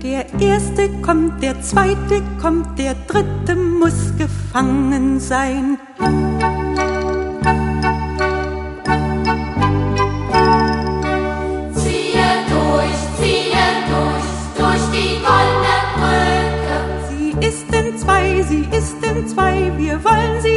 Der erste kommt, der zweite kommt, der dritte muss gefangen sein. Durch die goldene Brücke. Sie ist in zwei, wir wollen sie